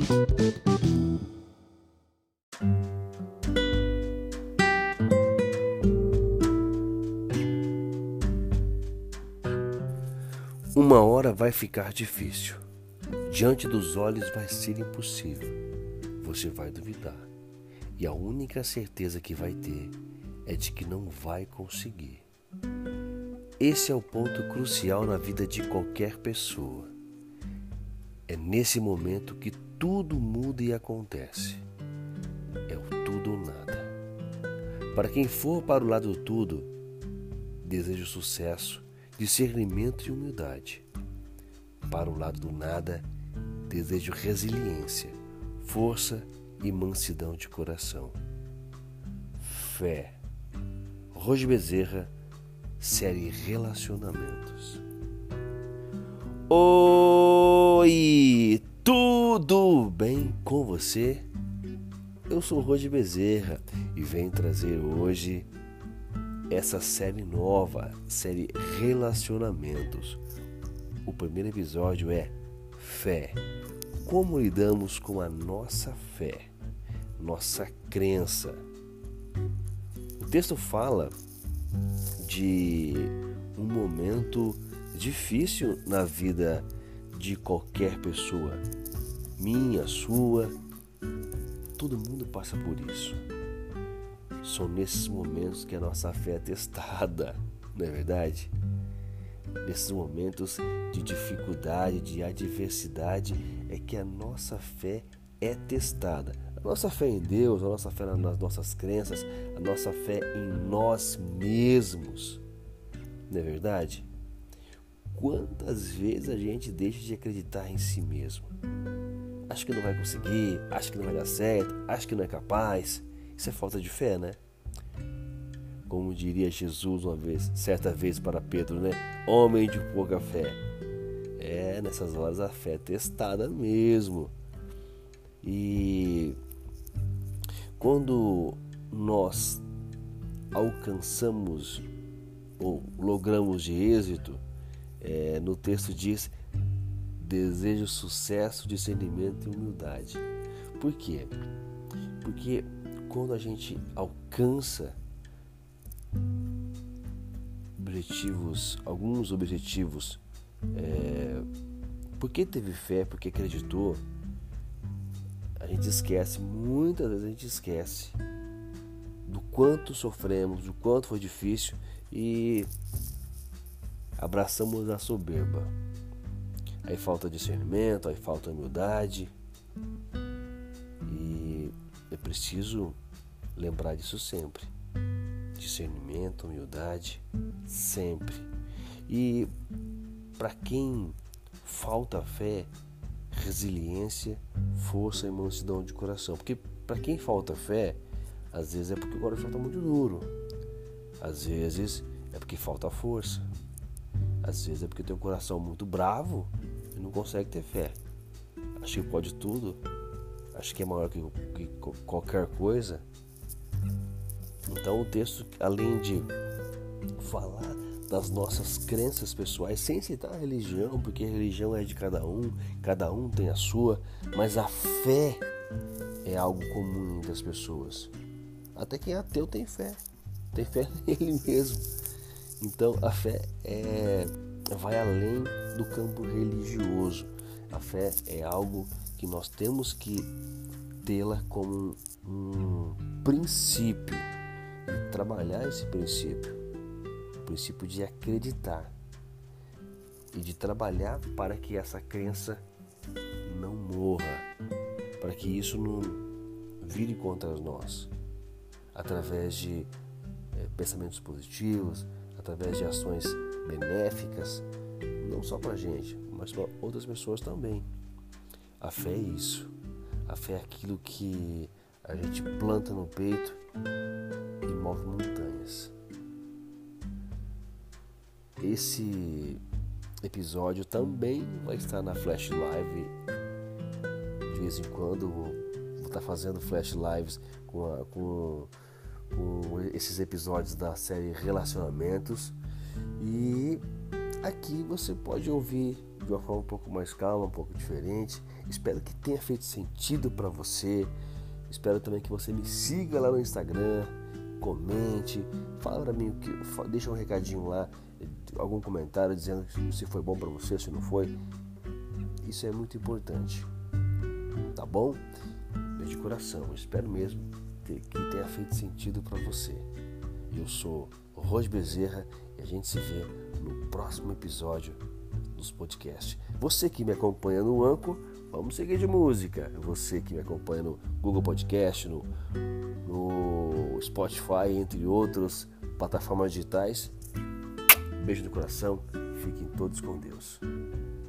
Uma hora vai ficar difícil. Diante dos olhos vai ser impossível. Você vai duvidar. E a única certeza que vai ter é de que não vai conseguir. Esse é o ponto crucial na vida de qualquer pessoa. É nesse momento que tudo muda e acontece. É o tudo ou nada. Para quem for para o lado do tudo, desejo sucesso, discernimento e humildade. Para o lado do nada, desejo resiliência, força e mansidão de coração. Fé. Roger Bezerra, série Relacionamentos. Oi, tudo bem com você? Eu sou Roger Bezerra e venho trazer hoje essa série nova, série Relacionamentos. O primeiro episódio é Fé. Como lidamos com a nossa fé, nossa crença. O texto fala de um momento difícil na vida de qualquer pessoa, minha, sua, todo mundo passa por isso. São nesses momentos que a nossa fé é testada, não é verdade? Nesses momentos de dificuldade, de adversidade, é que a nossa fé é testada. A nossa fé em Deus, a nossa fé nas nossas crenças, a nossa fé em nós mesmos, não é verdade? Quantas vezes a gente deixa de acreditar em si mesmo? Acho que não vai conseguir, acho que não vai dar certo, acho que não é capaz. Isso é falta de fé, né? Como diria Jesus certa vez para Pedro, né? Homem de pouca fé. Nessas horas a fé é testada mesmo. E quando nós alcançamos ou logramos de êxito, no texto diz: desejo sucesso, discernimento e humildade. Por quê? Porque quando a gente alcança alguns objetivos, porque teve fé, porque acreditou, muitas vezes a gente esquece do quanto sofremos, do quanto foi difícil e abraçamos a soberba. Aí falta discernimento, aí falta humildade, e é preciso lembrar disso sempre. Discernimento, humildade, sempre. E para quem falta fé, resiliência, força e mansidão de coração. Porque para quem falta fé, às vezes é porque o coração está muito duro. Às vezes é porque falta força. Às vezes é porque tem um coração muito bravo e não consegue ter fé. Acho que pode tudo. Acho que é maior que qualquer coisa. Então o texto, além de falar das nossas crenças pessoais, sem citar a religião, porque a religião é de cada um tem a sua, mas a fé é algo comum entre as pessoas. Até quem é ateu tem fé nele mesmo. Então a fé vai além do campo religioso. A fé é algo que nós temos que tê-la como um princípio e trabalhar esse princípio, o princípio de acreditar e de trabalhar para que essa crença não morra, para que isso não vire contra nós, através de pensamentos positivos, através de ações benéficas, não só para a gente, mas para outras pessoas também. A fé é isso. A fé é aquilo que a gente planta no peito e move montanhas. Esse episódio também vai estar na Flash Live. De vez em quando vou estar fazendo Flash Lives com esses episódios da série Relacionamentos. E aqui você pode ouvir de uma forma um pouco mais calma, um pouco diferente. Espero que tenha feito sentido para você. Espero também que você me siga lá no Instagram, comente, fala para mim, deixa um recadinho lá, algum comentário dizendo se foi bom para você, se não foi. Isso é muito importante, tá bom? De coração, eu espero mesmo que tenha feito sentido para você. Eu sou o Rose Bezerra e a gente se vê no próximo episódio dos podcasts. Você que me acompanha no Anchor, vamos seguir de música. Você que me acompanha no Google Podcast, no Spotify, entre outras plataformas digitais. Beijo no coração, fiquem todos com Deus.